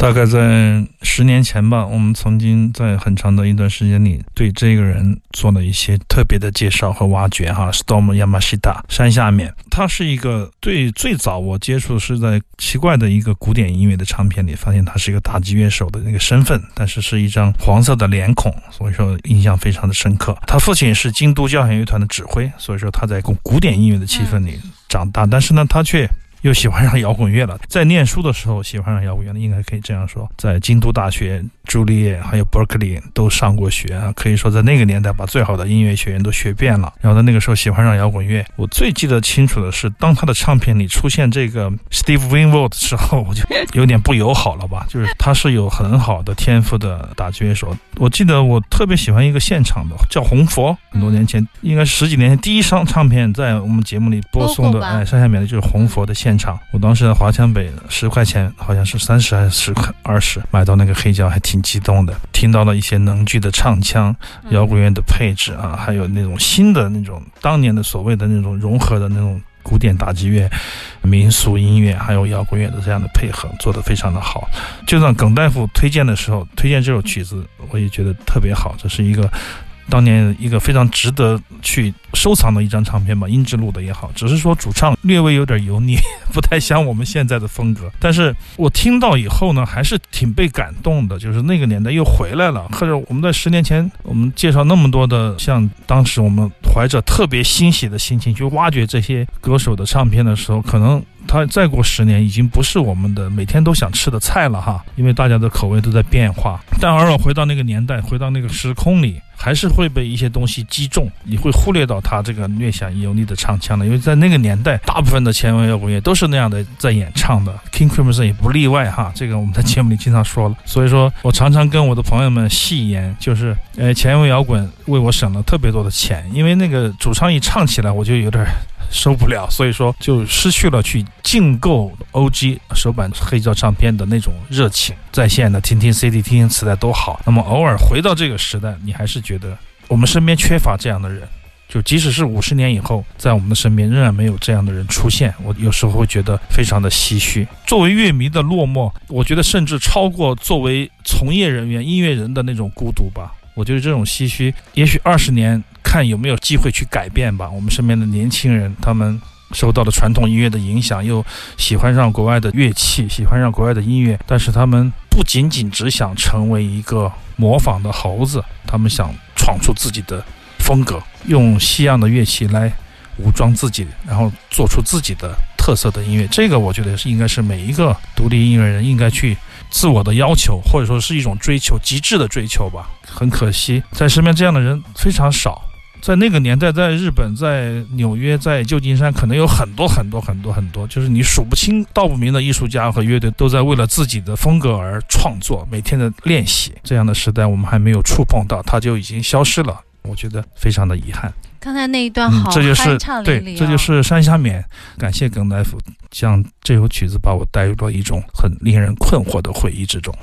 大概在10年前吧，我们曾经在很长的一段时间里对这个人做了一些特别的介绍和挖掘哈。Storm Yamashita 山下面，他是一个最早我接触是在奇怪的一个古典音乐的唱片里发现他是一个打击乐手的那个身份，但是是一张黄色的脸孔，所以说印象非常的深刻。他父亲是京都交响乐团的指挥，所以说他在古典音乐的气氛里长大，但是呢他却又喜欢上摇滚乐了。在念书的时候喜欢上摇滚乐了，应该可以这样说。在京都大学、朱丽叶还有 Berkeley 都上过学啊，可以说在那个年代把最好的音乐学院都学遍了。然后在那个时候喜欢上摇滚乐。我最记得清楚的是，当他的唱片里出现这个 Steve Winwood 的时候，我就有点不友好了吧。就是他是有很好的天赋的打击乐手。我记得我特别喜欢一个现场的叫红佛，很多年前，应该是10几年前第一张唱片在我们节目里播送的，山下面的就是红佛的现场。我当时在华强北10块钱，好像是30还是20买到那个黑胶，还挺激动的，听到了一些能剧的唱腔、摇滚乐的配置啊，还有那种新的那种当年的所谓的那种融合的那种古典打击乐、民俗音乐还有摇滚乐的这样的配合做得非常的好。就像耿大夫推荐的时候推荐这首曲子，我也觉得特别好。这是一个当年一个非常值得去收藏的一张唱片吧，音质录的也好，只是说主唱略微有点油腻，不太像我们现在的风格。但是我听到以后呢，还是挺被感动的，就是那个年代又回来了。或者我们在10年前我们介绍那么多的，像当时我们怀着特别欣喜的心情去挖掘这些歌手的唱片的时候，可能他再过10年已经不是我们的每天都想吃的菜了哈，因为大家的口味都在变化。但偶尔回到那个年代，回到那个时空里，还是会被一些东西击中，你会忽略到他这个略显油腻的唱腔的。因为在那个年代，大部分的前卫摇滚乐都是那样的在演唱的， King Crimson 也不例外哈。这个我们在节目里经常说了，所以说我常常跟我的朋友们戏言，就是前卫摇滚为我省了特别多的钱，因为那个主唱一唱起来我就有点受不了，所以说就失去了去竞购 OG 首版黑胶唱片的那种热情。在线的听听 CD 听听磁带都好，那么偶尔回到这个时代，你还是觉得我们身边缺乏这样的人，就即使是50年以后，在我们的身边仍然没有这样的人出现，我有时候会觉得非常的唏嘘。作为乐迷的落寞，我觉得甚至超过作为从业人员音乐人的那种孤独吧。我觉得这种唏嘘也许20年看有没有机会去改变吧。我们身边的年轻人，他们受到了传统音乐的影响，又喜欢上国外的乐器，喜欢上国外的音乐，但是他们不仅仅只想成为一个模仿的猴子，他们想闯出自己的风格，用西洋的乐器来武装自己，然后做出自己的特色的音乐。这个我觉得是应该是每一个独立音乐人应该去自我的要求，或者说是一种追求，极致的追求吧。很可惜在身边这样的人非常少。在那个年代，在日本，在纽约，在旧金山，可能有很多，就是你数不清道不明的艺术家和乐队都在为了自己的风格而创作，每天的练习。这样的时代我们还没有触碰到，它就已经消失了，我觉得非常的遗憾。 刚才那一段好这就是酣畅淋漓、 对，这就是山下勉。感谢耿大夫将这首曲子把我带入了一种很令人困惑的回忆之中。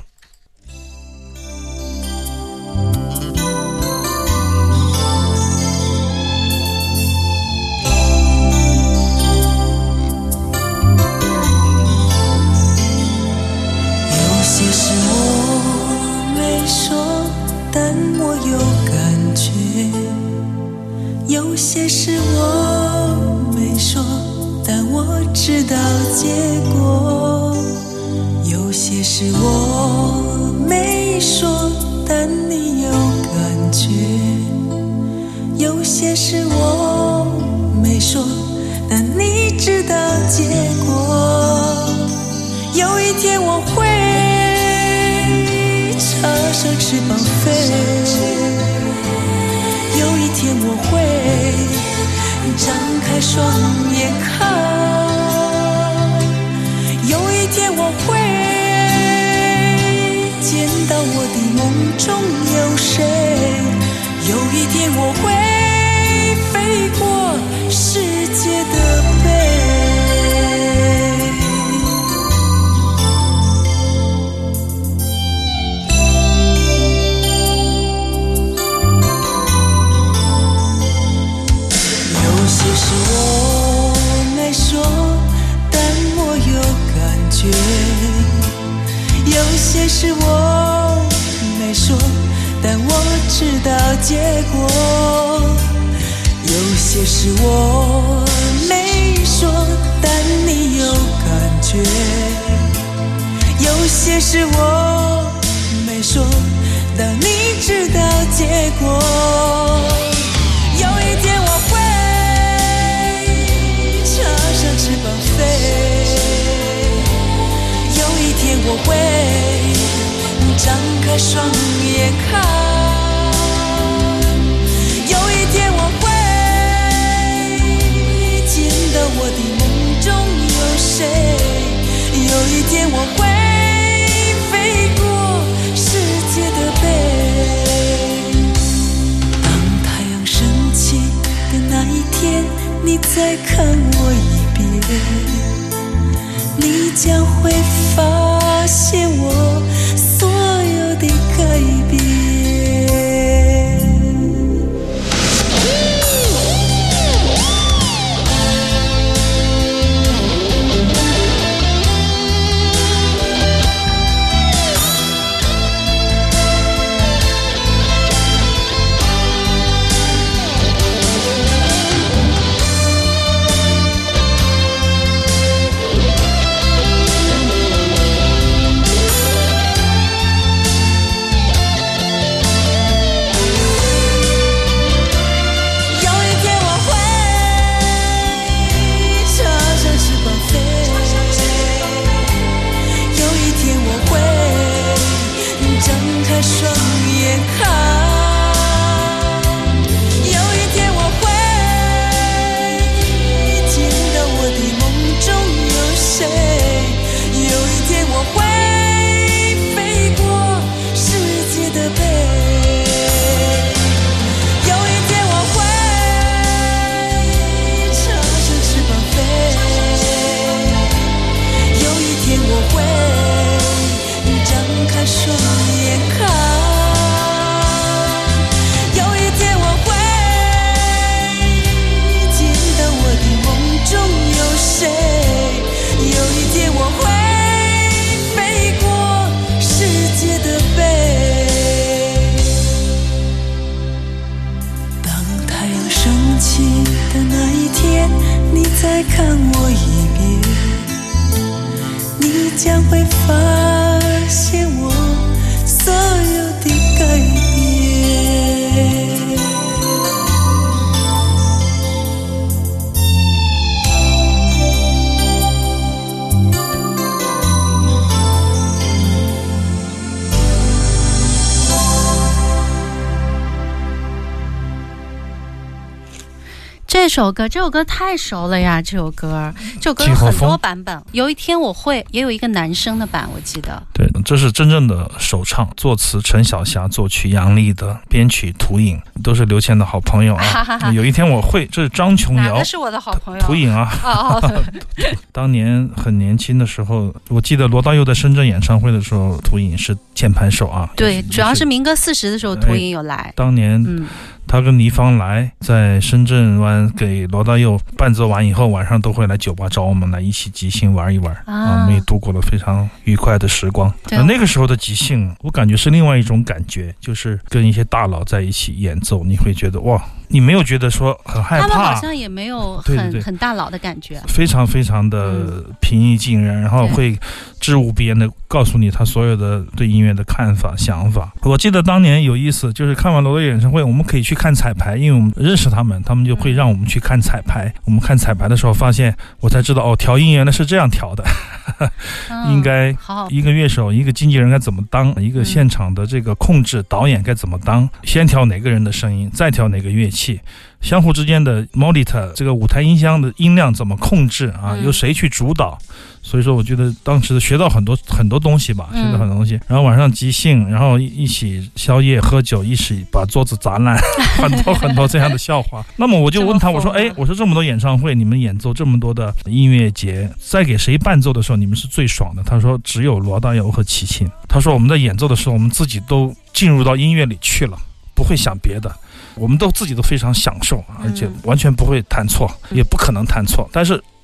有些事我没说，但我有感觉；有些事我没说，但我知道结果；有些事我没说，但你有感觉；有些事我没说，但你知道结果。有一天我会插上翅膀飞，有一天我会张开双眼看，有一天我会见到我的梦中有谁，有一天我会飞过世界的背。有些事我没说，但我有感觉；有些结果。有些事我没说，但你有感觉。有些事我没说，但你知道结果。有一天我会插上翅膀飞，有一天我会张开双眼看。我的梦中有谁？有一天我会飞过世界的背。当太阳升起的那一天，你再看我一遍，你将会发现我所有的改变。再看我一遍，你将会发现我所有的改变。 这首歌太熟了呀！这首歌有很多版本。有一天我会，也有一个男生的版，我记得。 对，这是真正的首唱，作词陈小霞，作曲杨立德，编曲涂影，都是刘谦的好朋友啊。有一天我会，这是张琼瑶， 那是我的好朋友涂影啊。当年很年轻的时候，我记得罗大佑在深圳演唱会的时候，涂影是键盘手啊。 对，主要是民歌40的时候，涂影有来。 当年，他跟倪芳来在深圳湾给罗大佑伴奏完以后，晚上都会来酒吧找我们来一起即兴玩一玩啊，我们也度过了非常愉快的时光。那个时候的即兴，我感觉是另外一种感觉，就是跟一些大佬在一起演奏，你会觉得哇，你没有觉得说很害怕， 他们好像也没有很大佬的感觉， 非常非常的平易近人，然后会知无边的告诉你他所有的对音乐的看法想法。我记得当年有意思，就是看完罗大佑演唱会，我们可以去看彩排，因为我们认识他们就会让我们去看彩排。我们看彩排的时候发现，我才知道哦，调音原来是这样调的。应该一个乐手一个经纪人该怎么当，一个现场的这个控制导演该怎么当，先调哪个人的声音，再调哪个乐器，相互之间的 monitor 这个舞台音箱的音量怎么控制啊，由谁去主导。所以说我觉得当时学到很多东西吧，学到很多东西。然后晚上即兴，然后一起宵夜喝酒，一起把桌子砸烂，很多这样的笑话。那么我就问他，我说我说这么多演唱会，你们演奏这么多的音乐节，在给谁伴奏的时候你们是最爽的？他说只有罗大佑和齐秦。他说我们在演奏的时候，我们自己都进入到音乐里去了，不会想别的，我们自己都非常享受，而且完全不会弹错，也不可能弹错。但是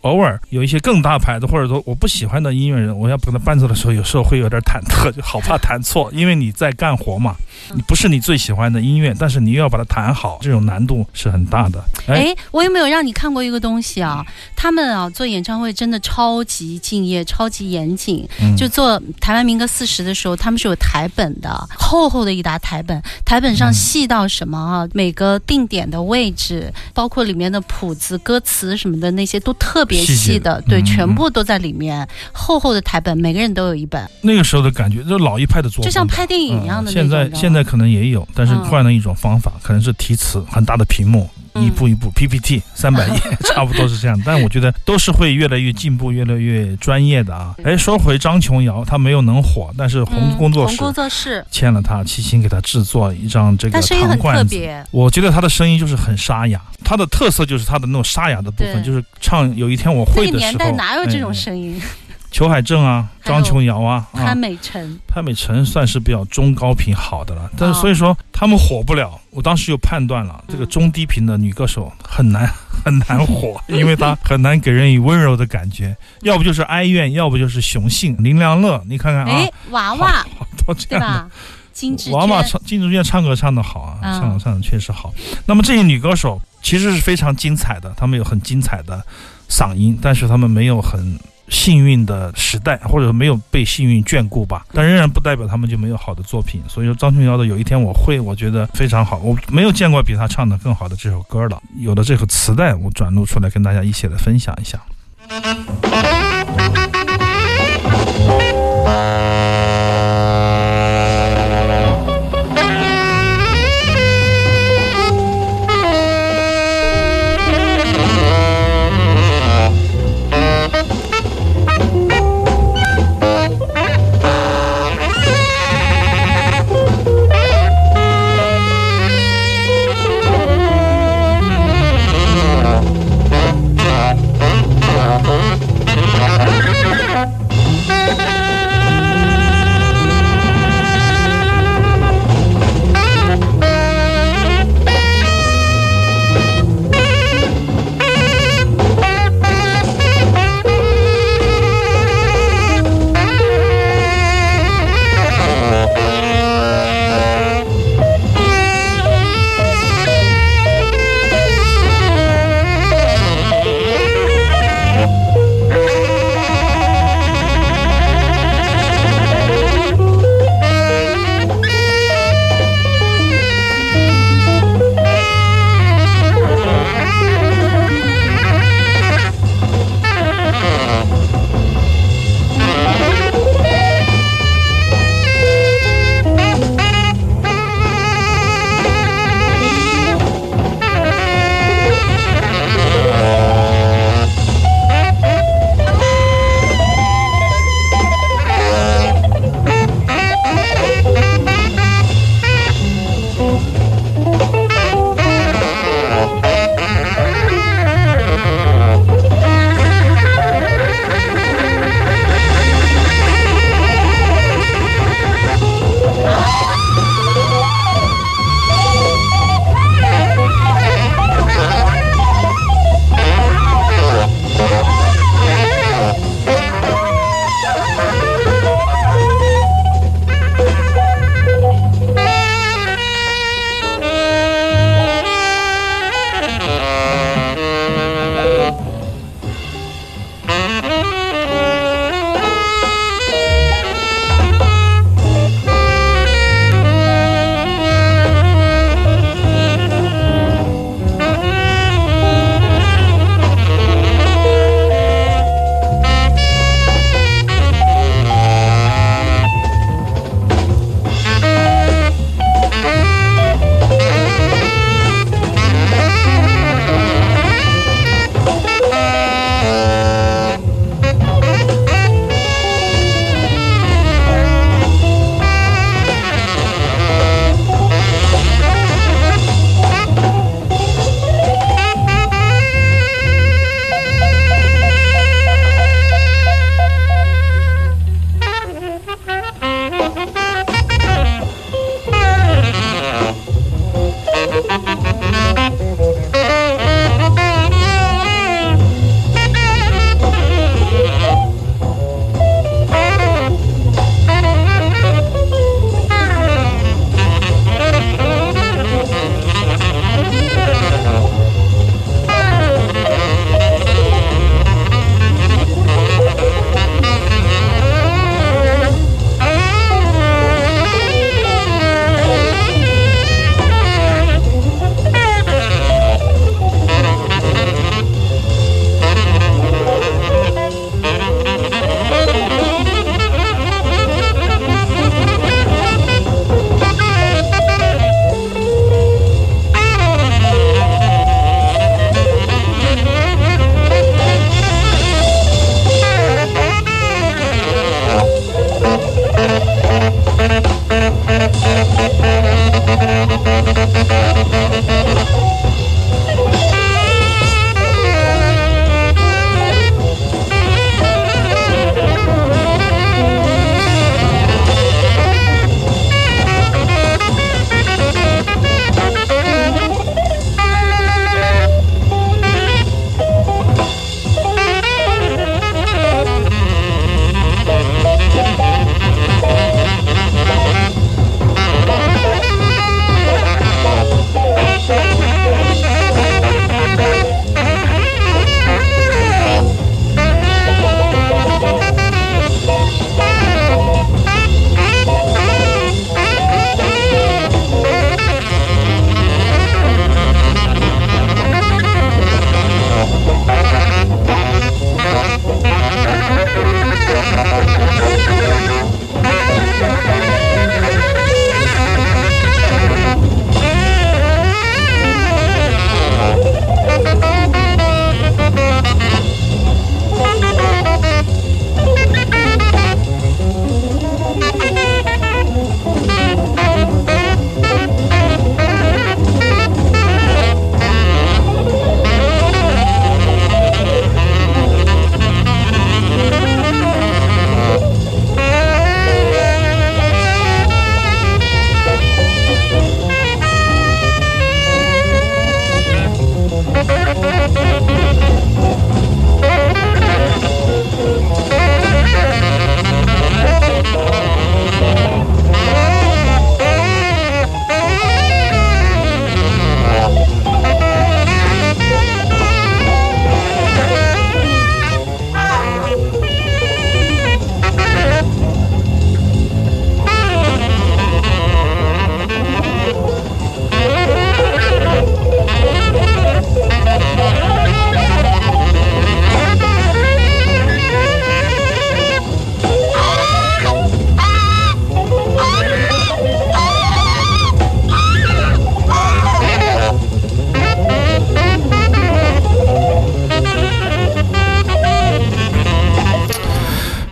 偶尔有一些更大牌的，或者说我不喜欢的音乐人，我要跟他伴奏的时候，有时候会有点忐忑，就好怕弹错，因为你在干活嘛，你不是你最喜欢的音乐，但是你又要把它弹好，这种难度是很大的。 我有没有让你看过一个东西啊？他们啊做演唱会真的超级敬业，超级严谨。就做台湾民歌40的时候，他们是有台本的，厚厚的一沓台本，台本上细到什么啊？每个定点的位置，包括里面的谱子、歌词什么的那些都特别细的，对，全部都在里面。厚厚的台本，每个人都有一本。 那个时候的感觉，就老一派的作品， 就像拍电影一样的那种。 现在可能也有，但是换了一种方法，可能是题词很大的屏幕。一步一步 PPT 300页差不多是这样，但我觉得都是会越来越进步，越来越专业的啊。说回张琼瑶，他没有能火，但是红工作室签了他，齐秦给他制作一张这个糖罐子。我觉得他的声音就是很沙哑，他的特色就是他的那种沙哑的部分，就是唱有一天我会的时候。那个年代哪有这种声音？ 裘海正啊，张琼瑶啊， 潘美辰算是比较中高频好的了，但是所以说他们火不了。我当时就判断了，这个中低频的女歌手很难火，因为她很难给人以温柔的感觉，要不就是哀怨，要不就是雄性。林良乐，你看看啊， 娃娃都这样的。 金志娟唱歌唱得好啊，唱得确实好。那么这些女歌手其实是非常精彩的，她们有很精彩的嗓音，但是她们没有很幸运的时代，或者没有被幸运眷顾吧，但仍然不代表他们就没有好的作品。所以说张琼瑶的有一天我会，我觉得非常好，我没有见过比他唱得更好的这首歌了。有了这个磁带，我转录出来跟大家一起来分享一下。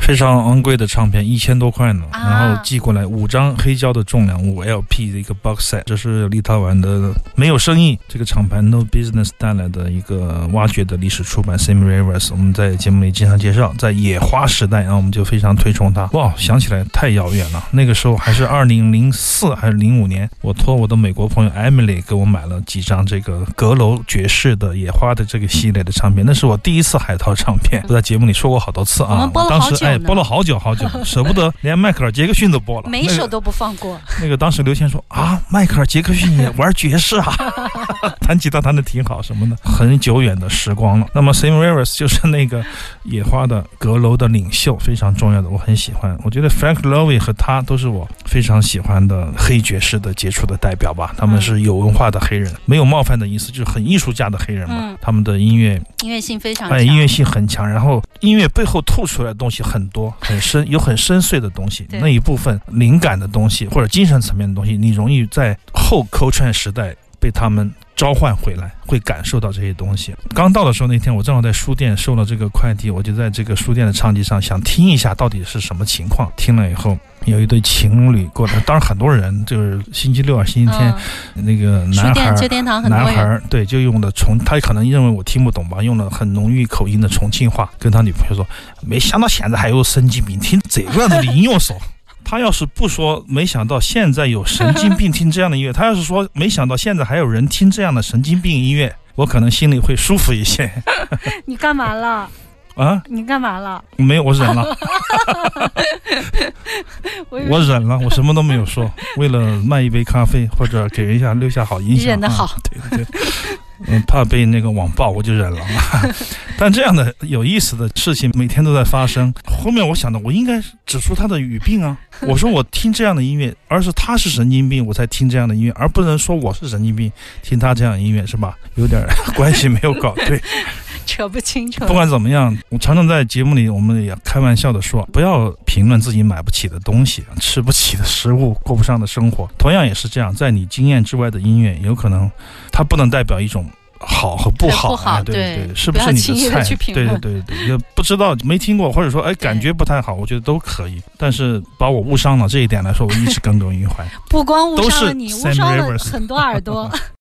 非常昂贵的唱片，1000多块呢，然后寄过来5张黑胶的重量5LP 的一个 box set， 这是立陶宛的没有生意这个厂牌 No Business 带来的一个挖掘的历史出版 Sammy Rivers， 我们在节目里经常介绍，在野花时代我们就非常推崇他。哇，想起来太遥远了，那个时候还是2004还是05年，我托我的美国朋友 Emily 给我买了几张这个阁楼爵士的野花的这个系列的唱片，那是我第一次海淘唱片，我在节目里说过好多次啊。 我们播了好久呢， 播了好久舍不得，连迈克尔·杰克逊都播了， 每一首都不放过。 那个当时刘谦说啊，迈克尔·杰克逊也玩爵士啊，弹吉他弹得挺好什么的，很久远的时光了。那么 Sammy Rivers 就是那个野花的阁楼的领袖，非常重要的，我很喜欢。我觉得 Frank Lowy 和他都是我非常喜欢的黑爵士的杰出的代表吧，他们是有文化的黑人，没有冒犯的意思，就是很艺术家的黑人吧。他们的音乐性非常强， 音乐性很强，然后音乐背后透出来的东西很多，很深，有很深邃的东西，那一部分灵感的东西或者精神层面的东西，你容易在后Coltrane时代被他们召唤回来，会感受到这些东西。刚到的时候，那天我正好在书店收了这个快递，我就在这个书店的唱机上想听一下到底是什么情况。听了以后，有一对情侣过来，当然很多人，就是星期六啊星期天，那个男孩对，就用的他可能认为我听不懂吧，用了很浓郁口音的重庆话跟他女朋友说，没想到现在还有神经病听这个样子的音乐手。他要是不说没想到现在有神经病听这样的音乐，他要是说没想到现在还有人听这样的神经病音乐，我可能心里会舒服一些。 你干嘛了啊？你干嘛了？ 没有，我忍了。我忍了，我什么都没有说，为了卖一杯咖啡或者给人家留下好印象。 你忍得好， 对。怕被那个网暴，我就忍了。但这样的有意思的事情每天都在发生。后面我想到，我应该指出他的语病啊。我说我听这样的音乐，而是他是神经病，我才听这样的音乐，而不能说我是神经病听他这样的音乐，是吧？有点关系没有搞对。 扯不清楚。 不管怎么样，我常常在节目里，我们也开玩笑的说，不要评论自己买不起的东西，吃不起的食物，过不上的生活。同样也是这样，在你经验之外的音乐，有可能它不能代表一种好和不好，对，是不是你的菜？对，也不知道没听过，或者说感觉不太好，我觉得都可以。但是把我误伤了这一点来说，我一直耿耿于怀。 不光误伤了你，误伤了很多耳朵。